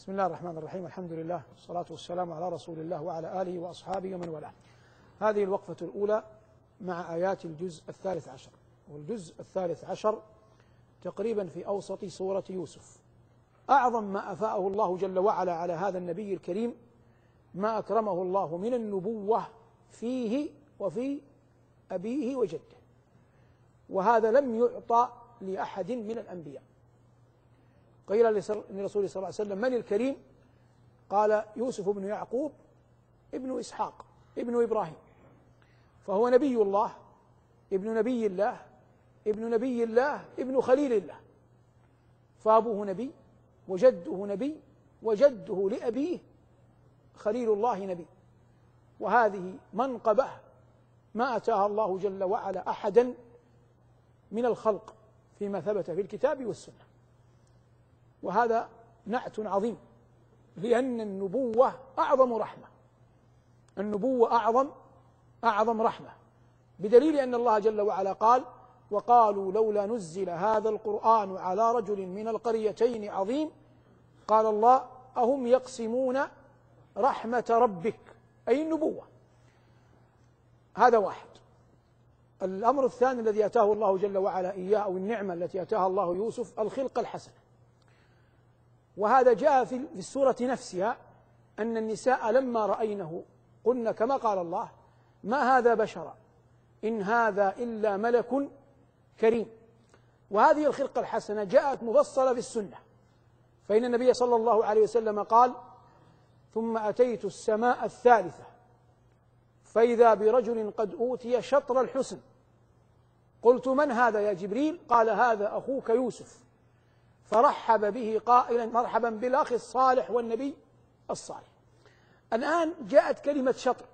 بسم الله الرحمن الرحيم. الحمد لله والصلاة والسلام على رسول الله وعلى آله وأصحابه ومن والاه. هذه الوقفة الأولى مع آيات الجزء الثالث عشر، والجزء الثالث عشر تقريبا في أوسط سورة يوسف. أعظم ما أفاءه الله جل وعلا على هذا النبي الكريم ما أكرمه الله من النبوة فيه وفي أبيه وجده، وهذا لم يعطى لأحد من الأنبياء. قيل لرسول صلى الله عليه وسلم: من الكريم؟ قال: يوسف بن يعقوب ابن إسحاق ابن إبراهيم، فهو نبي الله ابن نبي الله ابن نبي الله ابن خليل الله، فأبوه نبي وجده نبي وجده لأبيه خليل الله نبي. وهذه منقبة ما أتاها الله جل وعلا أحدا من الخلق فيما ثبت في الكتاب والسنة، وهذا نعت عظيم، لأن النبوة أعظم رحمة، النبوة أعظم رحمة، بدليل أن الله جل وعلا قال: وقالوا لولا نزل هذا القرآن على رجل من القريتين عظيم. قال الله: أهم يقسمون رحمة ربك، أي النبوة. هذا واحد. الأمر الثاني الذي أتاه الله جل وعلا إياه، أو النعمة التي أتاها الله يوسف، الخلقة الحسنة. وهذا جاء في السورة نفسها، أن النساء لما رأينه قلن كما قال الله: ما هذا بشرا إن هذا إلا ملك كريم. وهذه الخلقة الحسنة جاءت مفصلة في السنة، فإن النبي صلى الله عليه وسلم قال: ثم أتيت السماء الثالثة فإذا برجل قد أوتي شطر الحسن، قلت: من هذا يا جبريل؟ قال: هذا أخوك يوسف. فرحب به قائلا: مرحبا بالأخ الصالح والنبي الصالح. الآن جاءت كلمة شطر،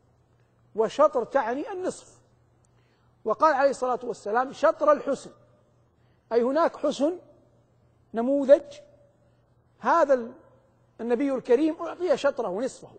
وشطر تعني النصف، وقال عليه الصلاة والسلام: شطر الحسن، أي هناك حسن نموذج، هذا النبي الكريم أعطي شطره نصفه.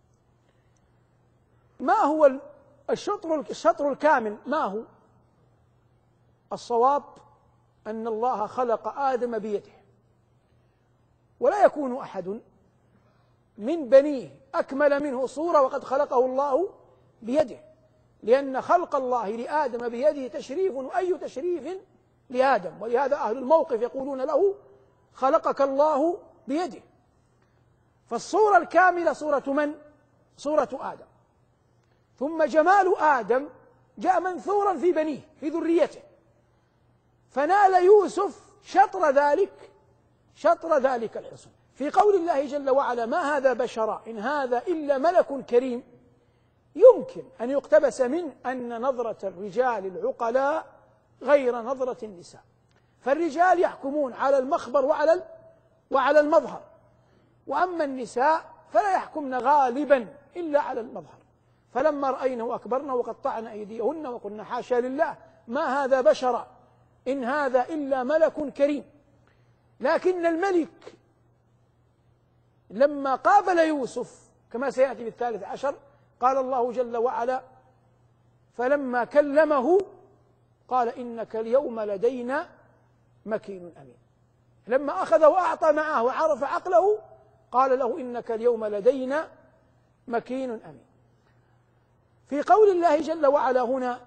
ما هو الشطر الكامل؟ ما هو الصواب؟ أن الله خلق آدم بيده، ولا يكون أحد من بنيه أكمل منه صورة وقد خلقه الله بيده، لأن خلق الله لآدم بيده تشريف، وأي تشريف لآدم، ولهذا أهل الموقف يقولون له: خلقك الله بيده. فالصورة الكاملة صورة من؟ صورة آدم. ثم جمال آدم جاء منثورا في بنيه، في ذريته، فنال يوسف شطر ذلك الحسن. في قول الله جل وعلا: ما هذا بشرا إن هذا إلا ملك كريم، يمكن أن يقتبس منه أن نظرة الرجال العقلاء غير نظرة النساء، فالرجال يحكمون على المخبر وعلى المظهر، وأما النساء فلا يحكمن غالبا إلا على المظهر. فلما رأينه أكبرنه وقطعن أيديهن وقلن: حاشا لله، ما هذا بشرا إن هذا إلا ملك كريم. لكن الملك لما قابل يوسف كما سيأتي في الثالث عشر، قال الله جل وعلا: فلما كلمه قال: إنك اليوم لدينا مكين أمين. لما أخذ وأعطى معه وعرف عقله قال له: إنك اليوم لدينا مكين أمين. في قول الله جل وعلا هنا: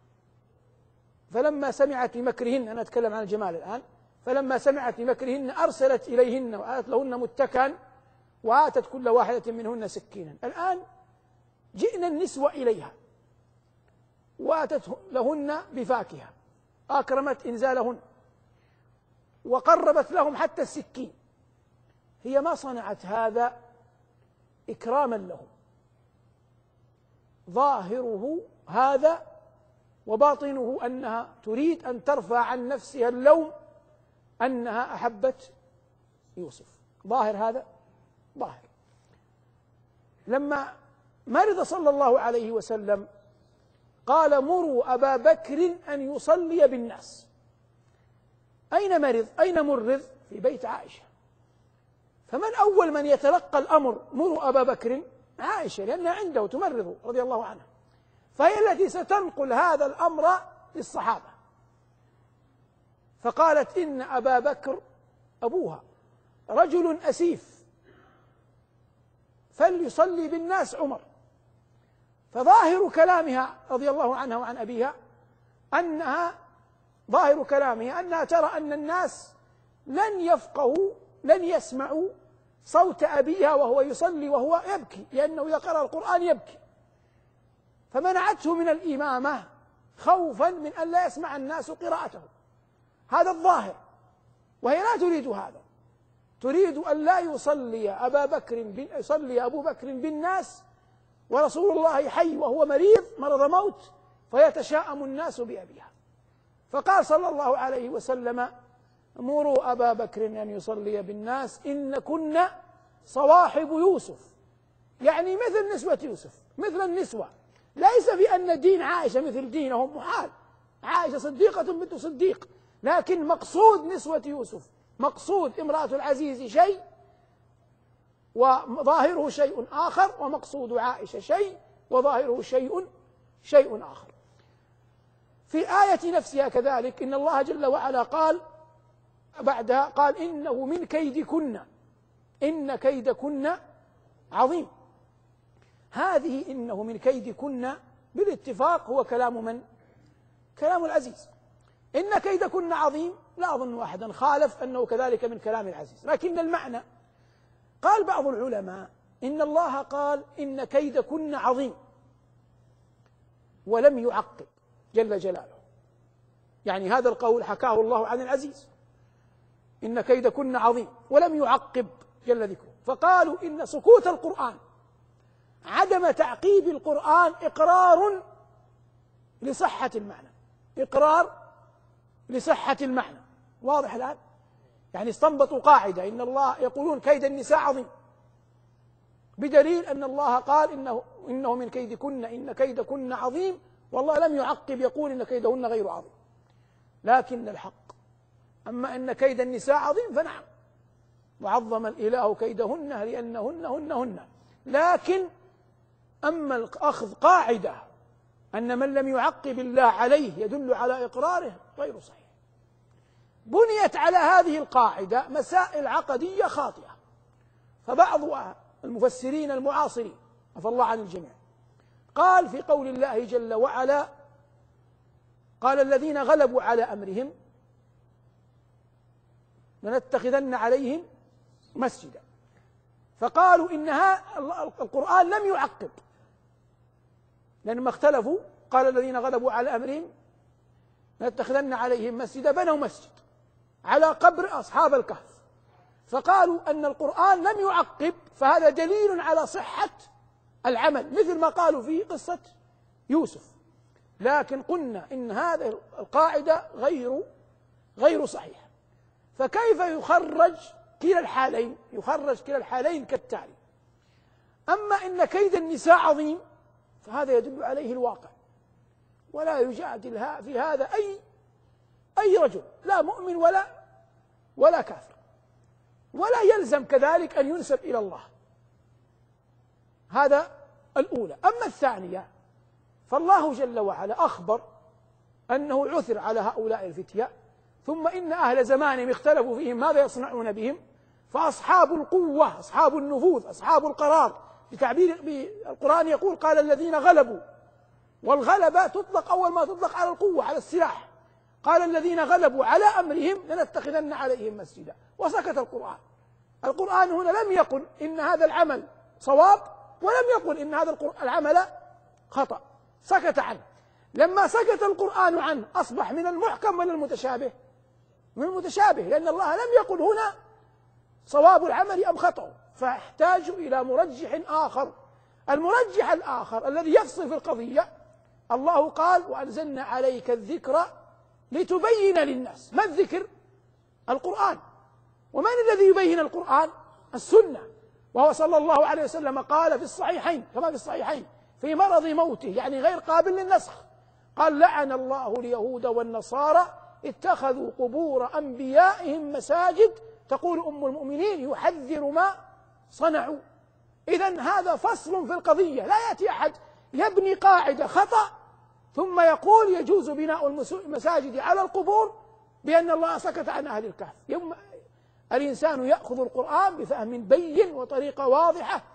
فلما سمعت بمكرهن، أنا أتكلم عن الجمال الآن، فلما سمعت بمكرهن أرسلت إليهن وآتت لهن متكئا وآتت كل واحدة منهن سكينا. الآن جئنا النسوة إليها وآتت لهن بفاكهة، أكرمت إنزالهن وقربت لهم حتى السكين. هي ما صنعت هذا إكراما لهم، ظاهره هذا وباطنه أنها تريد أن ترفع عن نفسها اللوم أنها أحبت يوسف. ظاهر هذا ظاهر. لما مرض صلى الله عليه وسلم قال: مروا أبا بكر أن يصلي بالناس. أين مرض؟ أين مرض؟ في بيت عائشة. فمن أول من يتلقى الأمر مروا أبا بكر؟ عائشة، لأنها عنده تمرض رضي الله عنها، فهي التي ستنقل هذا الأمر للصحابة. فقالت: إن أبا بكر أبوها رجل أسيف فليصلي بالناس عمر. فظاهر كلامها رضي الله عنها وعن أبيها ظاهر كلامها أنها ترى أن الناس لن يفقهوا لن يسمعوا صوت أبيها وهو يصلي وهو يبكي، لأنه إذا قرأ القرآن يبكي، فمنعته من الإمامة خوفا من أن لا يسمع الناس قراءته. هذا الظاهر، وهي لا تريد هذا، تريد أن لا يصلي أبو بكر بالناس ورسول الله حي وهو مريض مرض موت فيتشاءم الناس بأبيها. فقال صلى الله عليه وسلم: مروا أبا بكر أن يصلي بالناس إن كنا صواحب يوسف، يعني مثل نسوة يوسف، مثل النسوة، ليس في أن دين عائشة مثل دينهم، محال، عائشة صديقة بنت صديق، لكن مقصود نسوة يوسف، مقصود امرأة العزيز شيء وظاهره شيء آخر، ومقصود عائشة شيء وظاهره شيء آخر. في الآية نفسها كذلك إن الله جل وعلا قال بعدها، قال: إنه من كيدكن، إن كيدكن عظيم. هذه إنه من كيدكن بالاتفاق هو كلام من؟ كلام العزيز. إن كيدكن عظيم، لا أظن أحدا خالف أنه كذلك من كلام العزيز، لكن المعنى، قال بعض العلماء إن الله قال إن كيدكن عظيم ولم يعقب جل جلاله، يعني هذا القول حكاه الله عن العزيز، إن كيدكن عظيم، ولم يعقب جل ذكره. فقالوا إن سكوت القرآن، عدم تعقيب القرآن، إقرار لصحة المعنى، إقرار لصحة المعنى. واضح الآن؟ يعني استنبطوا قاعدة، إن الله يقولون كيد النساء عظيم، بدليل أن الله قال إنه من كيدكن، إن كيدكن عظيم، والله لم يعقب يقول إن كيدهن غير عظيم. لكن الحق أما أن كيد النساء عظيم فنعم، وعظم الإله كيدهن لأنهن. لكن أما الأخذ قاعدة أن من لم يعقب الله عليه يدل على إقراره غير صحيح. بنيت على هذه القاعدة مسائل عقدية خاطئة، فبعض المفسرين المعاصرين عفى الله عن الجميع قال في قول الله جل وعلا: قال الذين غلبوا على أمرهم لنتخذن عليهم مسجدا، فقالوا إنها القرآن لم يعقب، لأنما اختلفوا، قال الذين غلبوا على أمرهم لنتخذن عليهم مسجدا، بنوا مسجد على قبر أصحاب الكهف، فقالوا أن القرآن لم يعقب، فهذا دليل على صحة العمل، مثل ما قالوا في قصة يوسف. لكن قلنا إن هذه القاعدة غير صحيحة، فكيف يخرج كلا الحالين؟ يخرج كلا الحالين كالتالي: أما إن كيد النساء عظيم فهذا يدل عليه الواقع، ولا يجادل في هذا أي رجل، لا مؤمن ولا كافر، ولا يلزم كذلك أن ينسب إلى الله. هذا الأولى. أما الثانية فالله جل وعلا أخبر أنه عثر على هؤلاء الفتية، ثم إن أهل زمانهم اختلفوا فيهم ماذا يصنعون بهم، فأصحاب القوة، أصحاب النفوذ، أصحاب القرار، بتعبير القرآن يقول: قال الذين غلبوا، والغلبة تطلق أول ما تطلق على القوة، على السلاح. قال الذين غلبوا على أمرهم لنتخذن عليهم مسجدا، وسكت القرآن هنا لم يقل إن هذا العمل صواب، ولم يقل إن هذا العمل خطأ، سكت عنه. لما سكت القرآن عنه أصبح من المحكم ولا المتشابه؟ من المتشابه، لأن الله لم يقل هنا صواب العمل أم خطأه، فاحتاج إلى مرجح آخر. المرجح الآخر الذي يفصل في القضية، الله قال: وأنزلنا عليك الذكر لتبين للناس. ما الذكر؟ القرآن. ومن الذي يبين القرآن؟ السنة. وهو صلى الله عليه وسلم قال في الصحيحين، كما في الصحيحين، في مرض موته، يعني غير قابل للنسخ، قال: لعن الله اليهود والنصارى اتخذوا قبور أنبيائهم مساجد، تقول أم المؤمنين: يحذر ما صنعوا. إذن هذا فصل في القضية، لا يأتي أحد يبني قاعدة خطأ ثم يقول يجوز بناء المساجد على القبور بأن الله سكت عن أهل الكهف. الإنسان يأخذ القرآن بفهم بين وطريقة واضحة،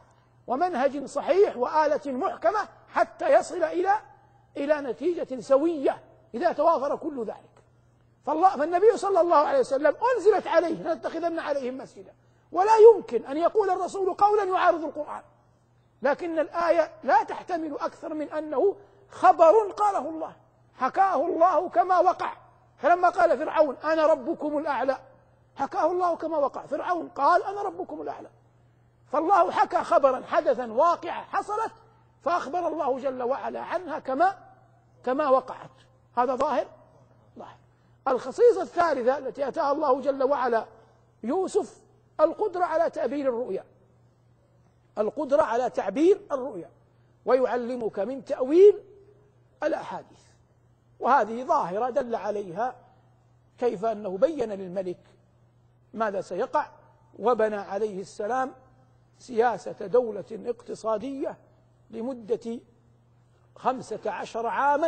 ومنهج صحيح وآلة محكمة حتى يصل إلى نتيجة سوية إذا توافر كل ذلك. فالنبي صلى الله عليه وسلم أنزلت عليه لنتخذن عليهم مسجدا، ولا يمكن أن يقول الرسول قولا يعارض القرآن، لكن الآية لا تحتمل أكثر من أنه خبر قاله الله، حكاه الله كما وقع. فلما قال فرعون أنا ربكم الأعلى، حكاه الله كما وقع. فرعون قال أنا ربكم الأعلى، فالله حكى خبرا حدثا واقعة حصلت، فأخبر الله جل وعلا عنها كما وقعت. هذا ظاهر. الخصيصة الثالثة التي أتاها الله جل وعلا يوسف القدرة على تعبير الرؤيا، القدرة على تعبير الرؤيا، ويعلمك من تأويل الأحاديث. وهذه ظاهرة دل عليها كيف أنه بين للملك ماذا سيقع، وبنى عليه السلام سياسة دولة اقتصادية لمدة 15 عاما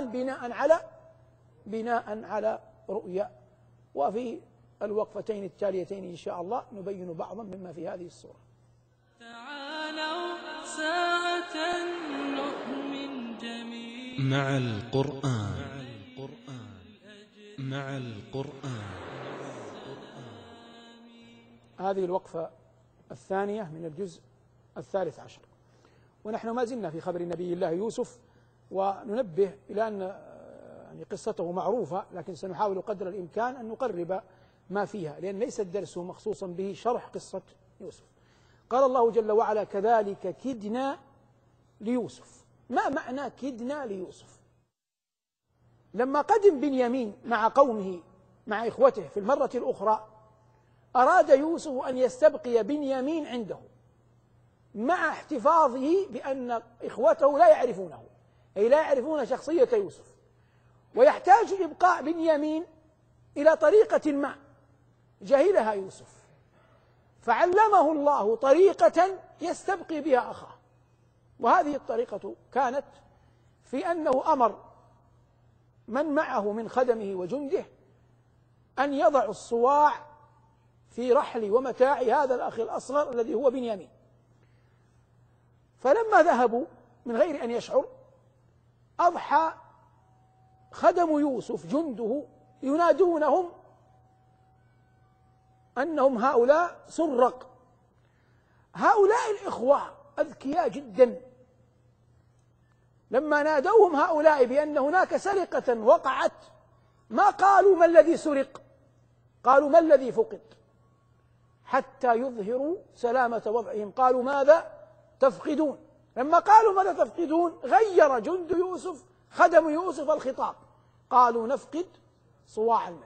بناء على رؤيا. وفي الوقفتين التاليتين إن شاء الله نبين بعضا مما في هذه السورة. تعالوا ساعة نؤمن جميعا مع القرآن. هذه الوقفة الثانية من الجزء 13، ونحن ما زلنا في خبر نبي الله يوسف، وننبه إلى أن يعني قصته معروفة، لكن سنحاول قدر الإمكان أن نقرب ما فيها، لأن ليس الدرس مخصوصا به شرح قصة يوسف. قال الله جل وعلا كذلك كدنا ليوسف. ما معنى كدنا ليوسف؟ لما قدم بنيامين مع قومه مع إخوته في المرة الأخرى، أراد يوسف أن يستبقي بنيامين عنده مع احتفاظه بأن إخوته لا يعرفونه، أي لا يعرفون شخصية يوسف، ويحتاج إبقاء بنيامين إلى طريقة ما جهلها يوسف، فعلمه الله طريقة يستبقي بها أخاه. وهذه الطريقة كانت في أنه أمر من معه من خدمه وجنده أن يضع الصواع في رحل ومتاع هذا الأخ الأصغر الذي هو بنيامين. فلما ذهبوا من غير أن يشعر، أضحى خدم يوسف جنده ينادونهم أنهم هؤلاء سرق. هؤلاء الإخوة أذكياء جدا، لما نادوهم هؤلاء بأن هناك سرقة وقعت ما قالوا ما الذي سرق، قالوا ما الذي فقد، حتى يظهروا سلامة وضعهم. قالوا ماذا تفقدون؟ لما قالوا ماذا تفقدون غير جند يوسف خدم يوسف الخطاب، قالوا نفقد صواع الملك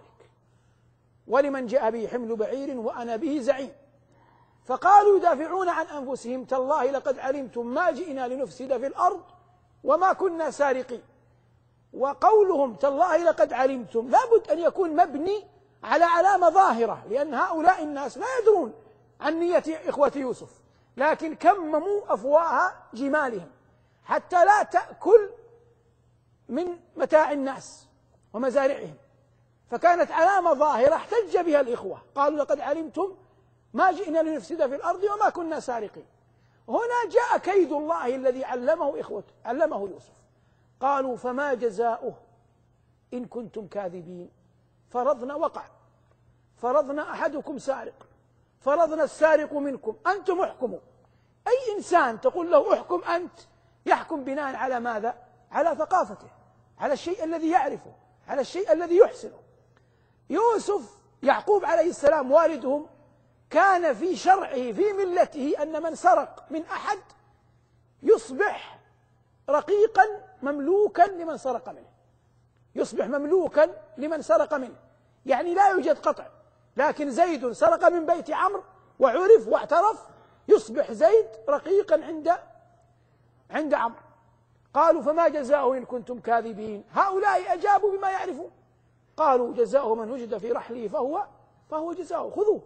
ولمن جاء به حمل بعير وأنا به زعيم. فقالوا يدافعون عن أنفسهم تالله لقد علمتم ما جئنا لنفسد في الأرض وما كنا سارقين. وقولهم تالله لقد علمتم لابد أن يكون مبني على علامة ظاهرة، لأن هؤلاء الناس لا يدرون عن نية إخوة يوسف، لكن كمموا أفواه جمالهم حتى لا تأكل من متاع الناس ومزارعهم، فكانت علامة ظاهرة احتج بها الإخوة، قالوا لقد علمتم ما جئنا لنفسد في الأرض وما كنا سارقين. هنا جاء كيد الله الذي علمه يوسف. قالوا فما جزاؤه إن كنتم كاذبين. فرضنا وقع، فرضنا أحدكم سارق، فرضنا السارق منكم، أنتم احكموا. أي إنسان تقول له احكم أنت يحكم بناء على ماذا؟ على ثقافته، على الشيء الذي يعرفه، على الشيء الذي يحسنه. يوسف يعقوب عليه السلام والدهم كان في شرعه في ملته أن من سرق من أحد يصبح رقيقا مملوكا لمن سرق منه، يصبح مملوكا لمن سرق منه، يعني لا يوجد قطع. لكن زيد سرق من بيت عمرو وعرف واعترف، يصبح زيد رقيقا عند عمرو. قالوا فما جزاؤه إن كنتم كاذبين. هؤلاء أجابوا بما يعرفون، قالوا جزاؤه من وجد في رحله فهو جزاؤه، خذوه،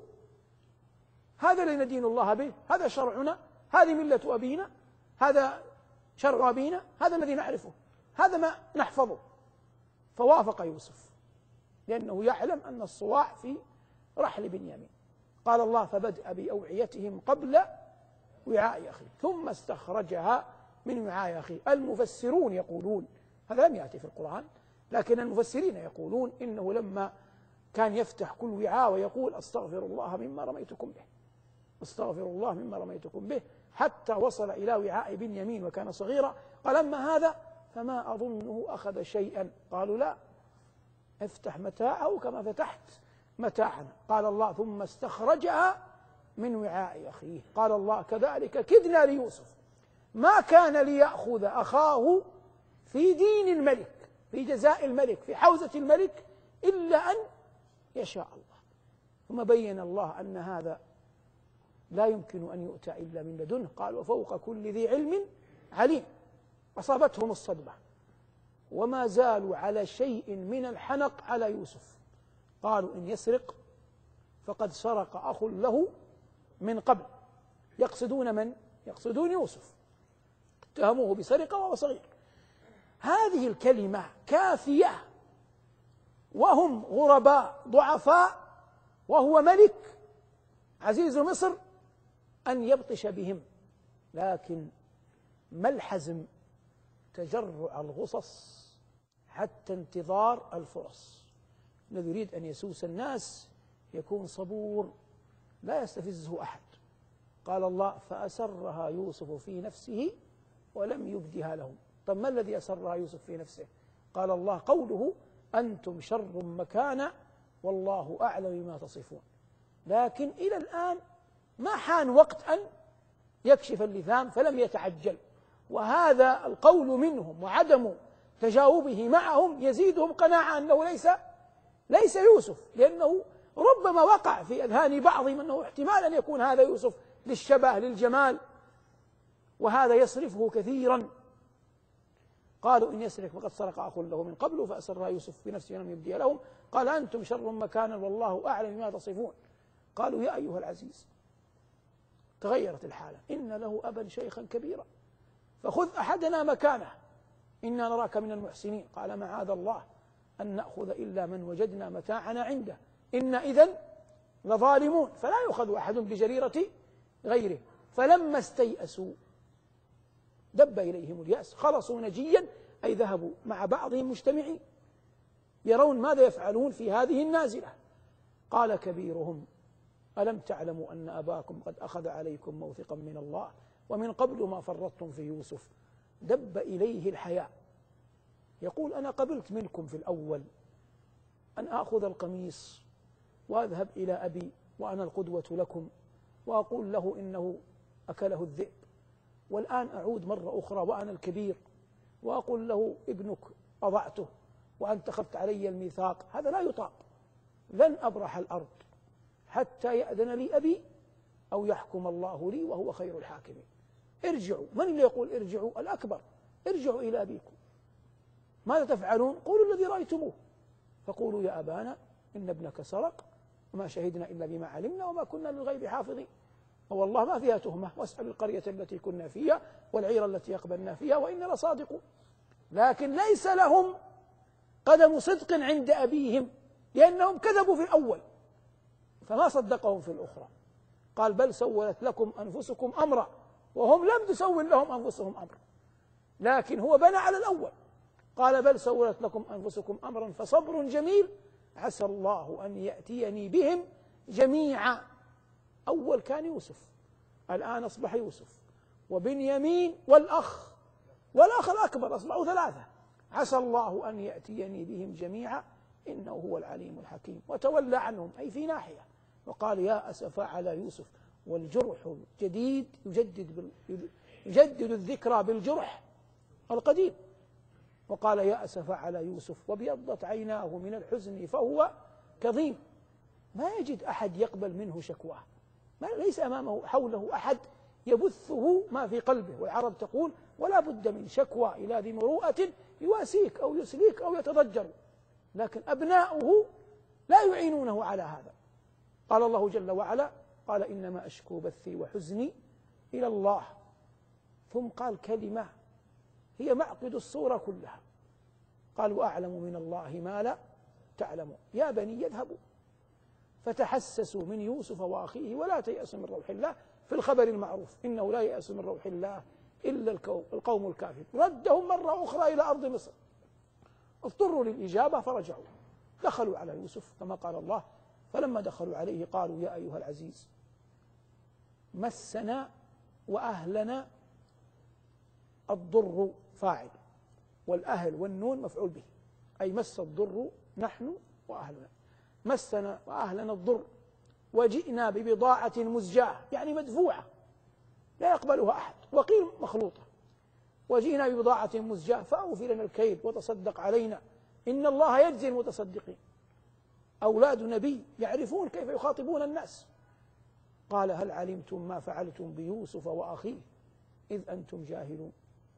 هذا الذي ندين الله به، هذا شرعنا، هذه ملة أبينا، هذا شرع أبينا، هذا الذي نعرفه، هذا ما نحفظه. فوافق يوسف لأنه يعلم أن الصواع في رحل بنيامين. قال الله فبدأ بأوعيتهم قبل وعاء أخيه ثم استخرجها من وعاء أخيه. المفسرون يقولون، هذا لم يأتي في القرآن، لكن المفسرين يقولون إنه لما كان يفتح كل وعاء ويقول أستغفر الله مما رميتكم به، أستغفر الله مما رميتكم به، حتى وصل إلى وعاء بنيامين وكان صغيرا، قال أما هذا فما أظنه أخذ شيئا. قالوا لا، افتح متاعه كما فتحت متاعنا. قال الله ثم استخرجها من وعاء أخيه. قال الله كذلك كدنا ليوسف ما كان ليأخذ أخاه في دين الملك، في جزاء الملك، في حوزة الملك، إلا أن يشاء الله. ثم بين الله أن هذا لا يمكن أن يؤتى إلا من لدنه. قال وفوق كل ذي علم عليم. أصابتهم الصدمة وما زالوا على شيء من الحنق على يوسف. قالوا إن يسرق فقد سرق أخ له من قبل. يقصدون من؟ يقصدون يوسف، اتهموه بسرقة وهو صغير. هذه الكلمة كافية وهم غرباء ضعفاء وهو ملك عزيز مصر أن يبطش بهم. لكن ما الحزم؟ تجرع الغصص حتى انتظار الفرص. الذي يريد أن يسوس الناس يكون صبور لا يستفزه أحد. قال الله فأسرها يوسف في نفسه ولم يبدها لهم. طب ما الذي أسرها يوسف في نفسه؟ قال الله قوله أنتم شر مكانا والله أعلم بما تصفون. لكن إلى الآن ما حان وقت أن يكشف اللثام فلم يتعجل. وهذا القول منهم وعدم تجاوبه معهم يزيدهم قناعة أنه ليس يوسف، لأنه ربما وقع في أذهان بعضهم أنه احتمال أن يكون هذا يوسف للشبه للجمال، وهذا يصرفه كثيرا. قالوا إن يسرق فقد سرق أخ له من قبل فأسرها يوسف بنفسه ولم يبدها لهم. قال أنتم شر مكانا والله أعلم بما تصفون. قالوا يا أيها العزيز، تغيرت الحالة، إن له أبا شيخا كبيرا فخذ أحدنا مكانه إنا نراك من المحسنين. قال معاذ الله أن نأخذ إلا من وجدنا متاعنا عنده إنا إذن لظالمون. فلا يؤخذ أحد بجريرة غيره. فلما استيأسوا دب إليهم اليأس خلصوا نجيا، أي ذهبوا مع بعضهم مجتمعين يرون ماذا يفعلون في هذه النازلة. قال كبيرهم ألم تعلموا أن أباكم قد أخذ عليكم موثقا من الله ومن قبل ما فرطتم في يوسف. دب إليه الحياء، يقول أنا قبلت منكم في الأول أن آخذ القميص وأذهب إلى أبي وأنا القدوة لكم وأقول له إنه أكله الذئب، والآن أعود مرة أخرى وأنا الكبير وأقول له ابنك أضعته وأنت أخذت علي الميثاق. هذا لا يطاق. لن أبرح الأرض حتى يأذن لي أبي أو يحكم الله لي وهو خير الحاكمين. ارجعوا. من اللي يقول ارجعوا؟ الأكبر. ارجعوا إلى أبيكم. ماذا تفعلون؟ قولوا الذي رأيتموه، فقولوا يا أبانا إن ابنك سرق وما شهدنا إلا بما علمنا وما كنا للغيب حافظين. والله ما فيها تهمة، واسأل القرية التي كنا فيها والعير التي أقبلنا فيها وإننا لصادقون. لكن ليس لهم قدم صدق عند أبيهم لأنهم كذبوا في الأول فما صدقهم في الأخرى. قال بل سولت لكم أنفسكم أمرا وهم لم تسول لهم أنفسهم أمرا، لكن هو بنى على الأول. قال بل سولت لكم أنفسكم أمرا فصبر جميل عسى الله أن يأتيني بهم جميعا. أول كان يوسف، الآن أصبح يوسف وبنيامين والأخ الأكبر، أصبحوا ثلاثة. عسى الله أن يأتيني بهم جميعا إنه هو العليم الحكيم. وتولى عنهم أي في ناحية وقال يا أسفا على يوسف والجرح الجديد يجدد الذكرى بالجرح القديم. وقال يا أسفا على يوسف وابيضت عيناه من الحزن فهو كظيم. ما يجد أحد يقبل منه شكواه، ليس أمامه حوله أحد يبثه ما في قلبه. والعرب تقول ولا بد من شكوى إلى ذي مروءة يواسيك أو يسليك أو يتضجر، لكن أبناؤه لا يعينونه على هذا. قال الله جل وعلا قال إنما أشكو بثي وحزني إلى الله. ثم قال كلمة هي معقد الصورة كلها، قال وأعلم من الله ما لا تعلمون. يا بني يذهبوا فتحسسوا من يوسف وأخيه ولا تيأسوا من روح الله في الخبر المعروف إنه لا ييأس من روح الله إلا القوم الكافرون. ردهم مرة أخرى إلى أرض مصر، اضطروا للإجابة فرجعوا، دخلوا على يوسف كما قال الله: فلما دخلوا عليه قالوا يا أيها العزيز مسنا وأهلنا الضر فاعل، والأهل والنون مفعول به، أي مس الضر نحن وأهلنا، مسنا وأهلنا الضر وجئنا ببضاعة مزجاة يعني مدفوعة لا يقبلها أحد، وقيل مخلوطة، وجئنا ببضاعة مزجاة فأوفي لنا الكيل وتصدق علينا إن الله يجزي المتصدقين. أولاد نبي يعرفون كيف يخاطبون الناس. قال هل علمتم ما فعلتم بيوسف وأخيه إذ أنتم جاهلون.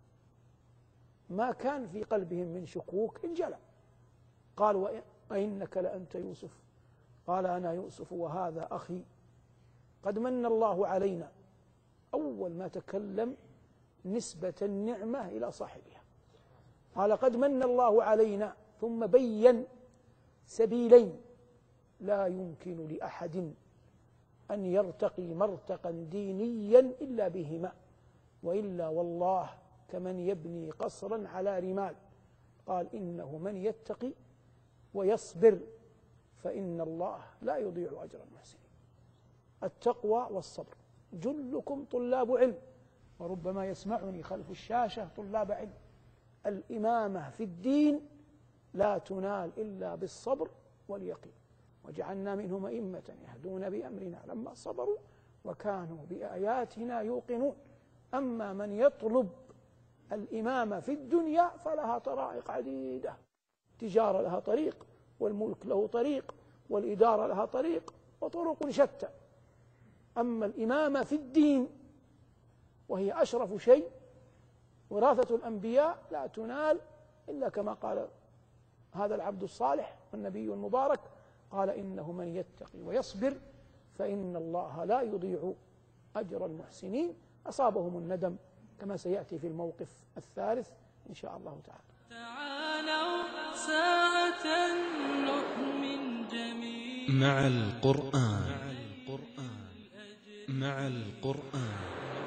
ما كان في قلبهم من شكوك انجلى. قالوا أئنك لأنت يوسف؟ قال أنا يوسف وهذا أخي قد من الله علينا. أول ما تكلم نسبة النعمة إلى صاحبها، قال قد من الله علينا، ثم بين سبيلين لا يمكن لأحد أن يرتقي مرتقا دينيا إلا بهما، وإلا والله كمن يبني قصرا على رمال. قال إنه من يتقي ويصبر فإن الله لا يضيع أجر المحسنين. التقوى والصبر. جلكم طلاب علم، وربما يسمعني خلف الشاشة طلاب علم. الإمامة في الدين لا تنال إلا بالصبر واليقين، وجعلنا منهم أئمة يهدون بأمرنا لما صبروا وكانوا بآياتنا يوقنون. أما من يطلب الإمامة في الدنيا فلها طرائق عديدة، التجارة لها طريق، والملك له طريق، والإدارة لها طريق، وطرق شتى. أما الإمامة في الدين وهي أشرف شيء، وراثة الأنبياء، لا تنال إلا كما قال هذا العبد الصالح والنبي المبارك، قال إنه من يتقي ويصبر فإن الله لا يضيع أجر المحسنين. أصابهم الندم كما سيأتي في الموقف الثالث إن شاء الله تعالى. تعالوا ساعة نؤمن جميعا مع القرآن. مع القرآن.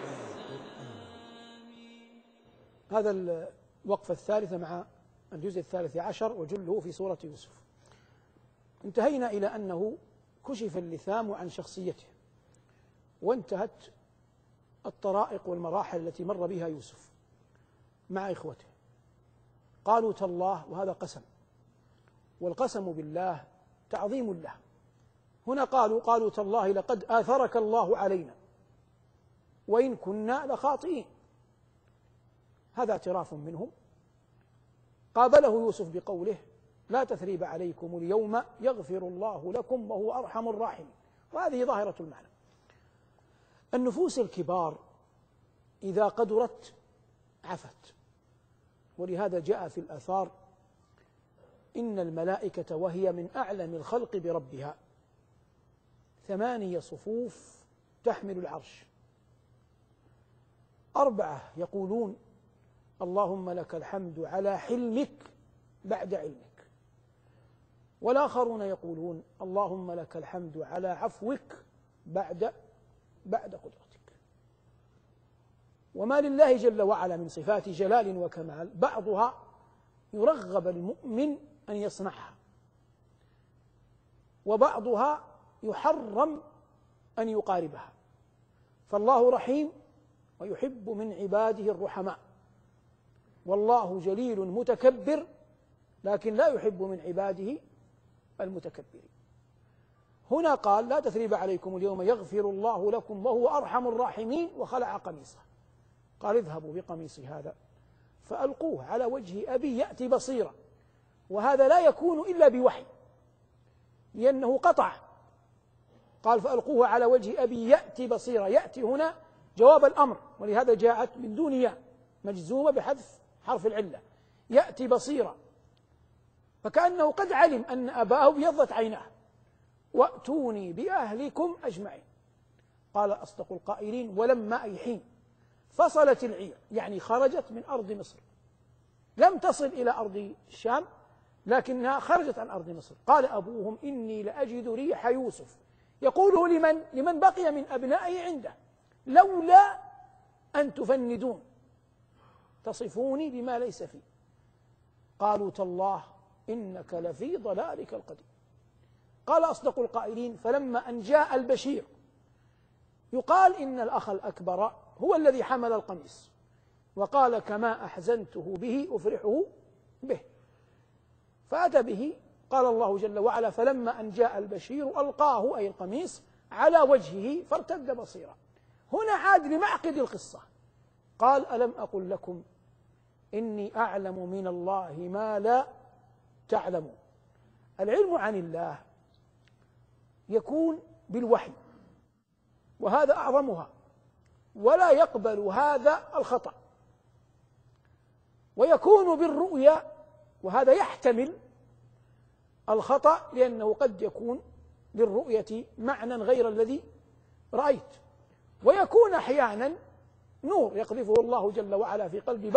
هذا الوقفة الثالثة مع الجزء 13 وجله في سورة يوسف. انتهينا إلى أنه كشف اللثام عن شخصيته، وانتهت الطرائق والمراحل التي مر بها يوسف مع إخوته. قالوا تالله، وهذا قسم، والقسم بالله تعظيم له. هنا قالوا تالله لقد آثرك الله علينا وإن كنا لخاطئين. هذا اعتراف منهم. قابله يوسف بقوله لا تثريب عليكم اليوم يغفر الله لكم وهو أرحم الراحمين. وهذه ظاهرة المعنى. النفوس الكبار إذا قدرت عفت، ولهذا جاء في الآثار إن الملائكة وهي من أعلم الخلق بربها 8 صفوف تحمل العرش، 4 يقولون اللهم لك الحمد على حلمك بعد علمك، والآخرون يقولون اللهم لك الحمد على عفوك بعد قدرتك. وما لله جل وعلا من صفات جلال وكمال بعضها يرغب المؤمن أن يصنعها، وبعضها يحرم أن يقاربها. فالله رحيم ويحب من عباده الرحماء، والله جليل متكبر لكن لا يحب من عباده المتكبرين. هنا قال لا تثريب عليكم اليوم يغفر الله لكم وهو أرحم الراحمين، وخلع قميصه. قال اذهبوا بقميصي هذا فألقوه على وجه أبي يأتي بصيرا. وهذا لا يكون إلا بوحي، لأنه قطع. قال فألقوه على وجه أبي يأتي بصيرا. يأتي هنا جواب الأمر، ولهذا جاءت من دون ياء مجزومة بحذف حرف العلة، يأتي بصيرا، فكأنه قد علم أن أباه ابيضت عيناه. وأتوني بأهلكم أجمعين. قال أصدق القائلين ولما أي حين فصلت العير، يعني خرجت من أرض مصر، لم تصل إلى أرض الشام، لكنها خرجت عن أرض مصر. قال أبوهم إني لأجد ريح يوسف، يقوله لمن بقي من أبنائه عنده، لولا أن تفندون تصفوني بما ليس فيه. قالوا تالله إنك لفي ضلالك القديم. قال أصدق القائلين فلما أن جاء البشير، يقال إن الأخ الأكبر هو الذي حمل القميص، وقال كما أحزنته به أفرحه به، فأتى به. قال الله جل وعلا فلما أن جاء البشير ألقاه أي القميص على وجهه فارتد بصيرا. هنا عاد لمعقد القصة، قال ألم أقل لكم إني أعلم من الله ما لا تعلمون. العلم عن الله يكون بالوحي، وهذا أعظمها، ولا يقبل هذا الخطأ، ويكون بالرؤيا، وهذا يحتمل الخطأ لأنه قد يكون للرؤية معنى غير الذي رأيت، ويكون أحيانا نور يقذفه الله جل وعلا في قلب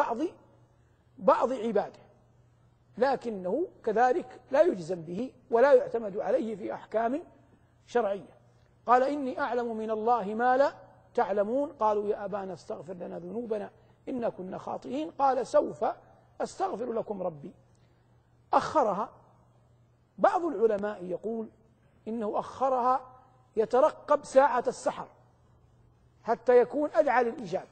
بعض عباده، لكنه كذلك لا يجزم به ولا يعتمد عليه في أحكام شرعية. قال إني أعلم من الله ما لا تعلمون. قالوا يا أبانا استغفر لنا ذنوبنا إنا كنا خاطئين. قال سوف أستغفر لكم ربي. أخرها. بعض العلماء يقول إنه أخرها يترقب ساعة السحر حتى يكون أدعى للإجابة،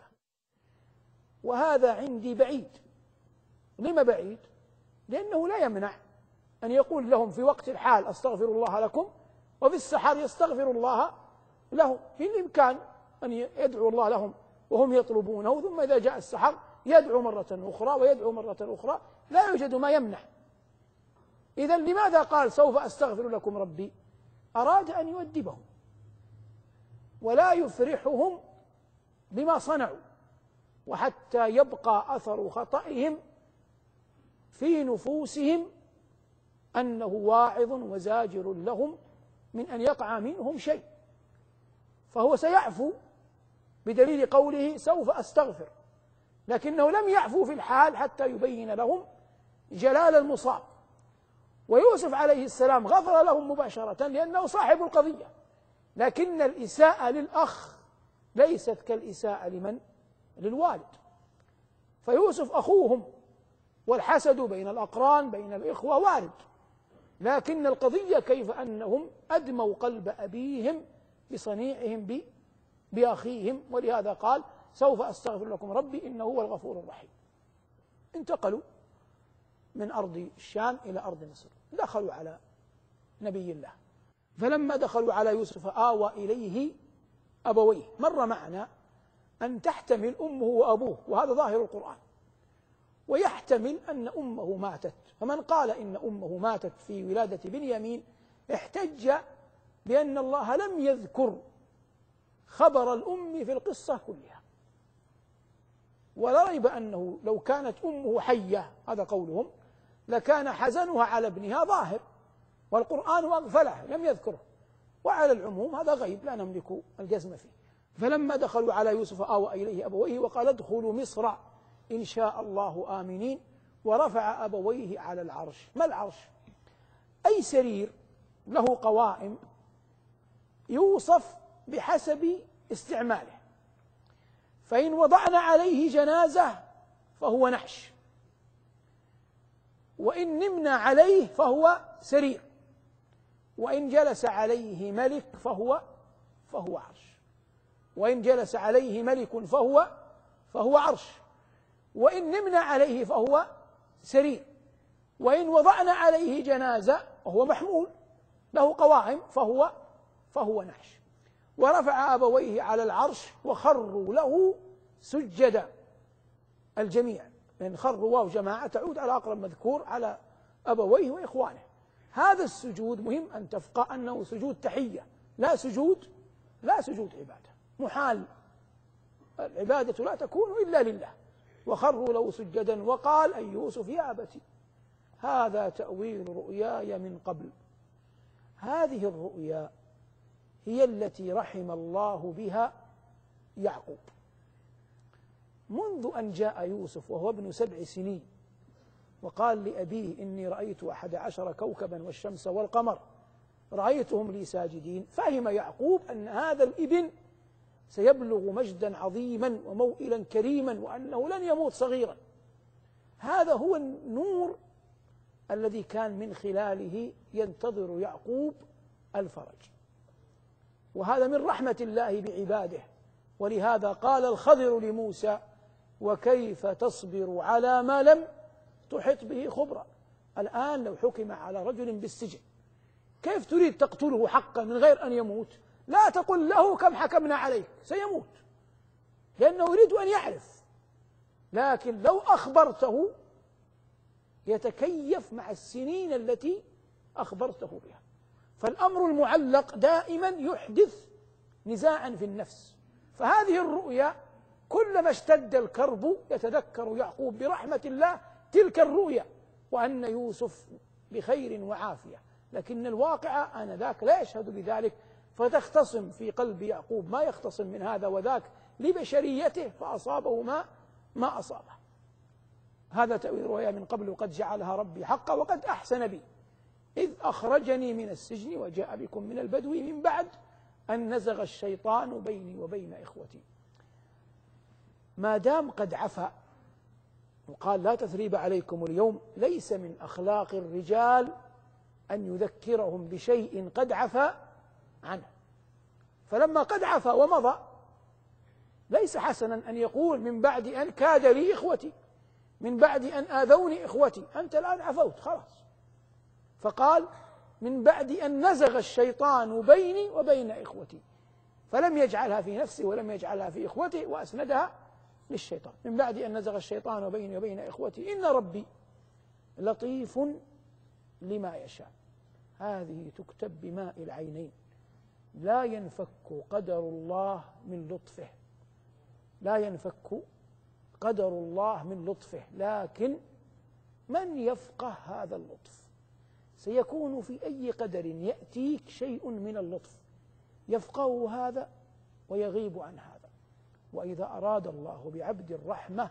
وهذا عندي بعيد. لما بعيد؟ لأنه لا يمنع أن يقول لهم في وقت الحال أستغفر الله لكم، وفي السحر يستغفر الله لهم. في الإمكان أن يدعو الله لهم وهم يطلبونه، ثم إذا جاء السحر يدعو مرة أخرى ويدعو مرة أخرى، لا يوجد ما يمنع. إذن لماذا قال سوف أستغفر لكم ربي؟ أراد أن يؤدبهم ولا يفرحهم بما صنعوا، وحتى يبقى أثر خطئهم في نفوسهم أنه واعظ وزاجر لهم من أن يقع منهم شيء، فهو سيعفو بدليل قوله سوف أستغفر، لكنه لم يعفو في الحال حتى يبين لهم جلال المصاب. ويوسف عليه السلام غفر لهم مباشرة لأنه صاحب القضية، لكن الإساءة للأخ ليست كالإساءة للوالد. فيوسف أخوهم، والحسد بين الأقران بين الإخوة وارد، لكن القضية كيف أنهم أدموا قلب أبيهم بصنيعهم بأخيهم، ولهذا قال سوف أستغفر لكم ربي إنه هو الغفور الرحيم. انتقلوا من أرض الشام إلى أرض مصر، دخلوا على نبي الله. فلما دخلوا على يوسف آوى إليه أبويه. مر معنا أن تحتمل أمه وأبوه، وهذا ظاهر القرآن، ويحتمل أن أمه ماتت. فمن قال إن أمه ماتت في ولادة بنيامين احتج بأن الله لم يذكر خبر الأم في القصة كلها، ولا ريب أنه لو كانت أمه حية، هذا قولهم، لكان حزنها على ابنها ظاهر، والقرآن أغفله لم يذكره، وعلى العموم هذا غيب لا نملك الجزم فيه. فلما دخلوا على يوسف آوى إليه أبويه وقال ادخلوا مصر إن شاء الله آمنين، ورفع أبويه على العرش. ما العرش؟ أي سرير له قوائم يوصف بحسب استعماله، فإن وضعنا عليه جنازة فهو نعش، وإن نمنا عليه فهو سرير، وإن جلس عليه ملك فهو عرش، وإن جلس عليه ملك فهو عرش، وإن نمنا عليه فهو سرير، وإن وضعنا عليه جنازة وهو محمول له قوائم فهو نعش. ورفع أبويه على العرش وخروا له سجدا. الجميع، لأن خروا واو جماعة تعود على أقرب مذكور على أبويه وإخوانه. هذا السجود مهم أن تفقه أنه سجود تحية، لا سجود عبادة، محال، العبادة لا تكون إلا لله. وخروا له سجدا وقال أي يوسف يا أبتي هذا تأويل رؤياي من قبل. هذه الرؤيا هي التي رحم الله بها يعقوب. منذ أن جاء يوسف وهو ابن 7 سنين وقال لأبيه إني رأيت 11 كوكبا والشمس والقمر رأيتهم لي ساجدين، فهم يعقوب أن هذا الابن سيبلغ مجدا عظيما وموئلا كريما وأنه لن يموت صغيرا. هذا هو النور الذي كان من خلاله ينتظر يعقوب الفرج، وهذا من رحمة الله بعباده. ولهذا قال الخضر لموسى: وكيف تصبر على ما لم تحط به خبرا. الآن لو حكم على رجل بالسجن كيف تريد تقتله حقا من غير أن يموت؟ لا تقل له كم حكمنا عليك، سيموت لأنه يريد أن يعرف. لكن لو أخبرته يتكيف مع السنين التي أخبرته بها. فالأمر المعلق دائما يحدث نزاعا في النفس. فهذه الرؤيا كلما اشتد الكرب يتذكر يعقوب برحمة الله تلك الرؤيا وأن يوسف بخير وعافية، لكن الواقع آنذاك لا يشهد بذلك، فتختصم في قلب يعقوب ما يختصم من هذا وذاك لبشريته، فأصابه ما أصابه. هذا تأويل رؤيا من قبل وقد جعلها ربي حقا وقد أحسن بي إذ أخرجني من السجن وجاء بكم من البدو من بعد أن نزغ الشيطان بيني وبين إخوتي. ما دام قد عفا وقال لا تثريب عليكم اليوم، ليس من أخلاق الرجال أن يذكرهم بشيء قد عفا عنه. فلما قد عفا ومضى ليس حسنا أن يقول من بعد أن كاد لي إخوتي، من بعد أن آذوني إخوتي، أنت الآن عفوت خلاص. فقال من بعد أن نزغ الشيطان بيني وبين إخوتي، فلم يجعلها في نفسه ولم يجعلها في إخوته وأسندها للشيطان. من بعد أن نزغ الشيطان بيني وبين إخوتي إن ربي لطيف لما يشاء. هذه تكتب بماء العينين. لا ينفك قدر الله من لطفه، لا ينفك قدر الله من لطفه، لكن من يفقه هذا اللطف سيكون في أي قدر يأتيك شيء من اللطف يفقه هذا ويغيب عن هذا. وإذا أراد الله بعبد الرحمة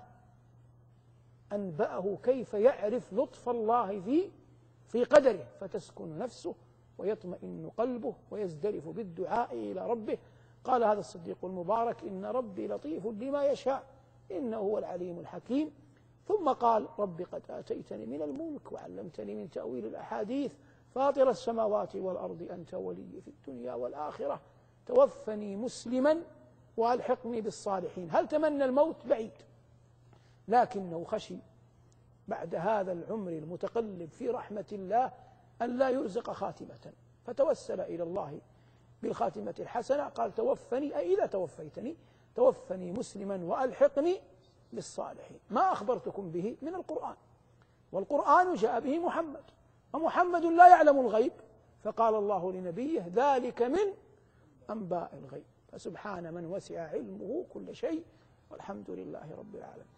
أنبأه كيف يعرف لطف الله في قدره، فتسكن نفسه ويطمئن قلبه ويزدرف بالدعاء إلى ربه. قال هذا الصديق المبارك إن ربي لطيف لما يشاء إنه هو العليم الحكيم. ثم قال رب قد آتيتني من الملك وعلمتني من تأويل الأحاديث فاطر السماوات والأرض أنت ولي في الدنيا والآخرة توفني مسلما وألحقني بالصالحين. هل تمنى الموت؟ بعيد، لكنه خشي بعد هذا العمر المتقلب في رحمة الله أن لا يرزق خاتمة، فتوسل إلى الله بالخاتمة الحسنة. قال توفني أي إذا توفيتني توفني مسلما وألحقني بالصالحين. ما أخبرتكم به من القرآن، والقرآن جاء به محمد، ومحمد لا يعلم الغيب، فقال الله لنبيه ذلك من أنباء الغيب. فسبحان من وسع علمه كل شيء، والحمد لله رب العالمين.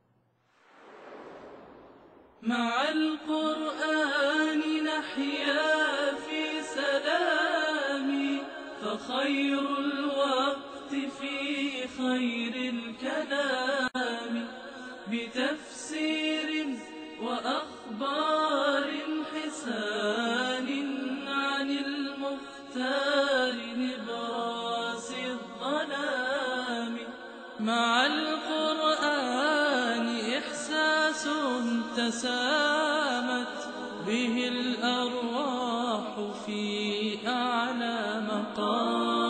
مع القرآن نحيا في سلام، فخير الوقت في خير الكلام، بتفسير وأخبار حسان عن المختار نبراس الظلام. مع القرآن إحساس تسامت به الأرواح في أعلى مقام، بتفسير وأخبار حسان عن المختار نبراس الظلام. مع القرآن إحساس تسامت به الأرواح في أعلى مقام، بتفسير وأخبار حسان عن المختار نبراس الظلام. مع القرآن إحساس تسامت به الأرواح في أعلى مقام.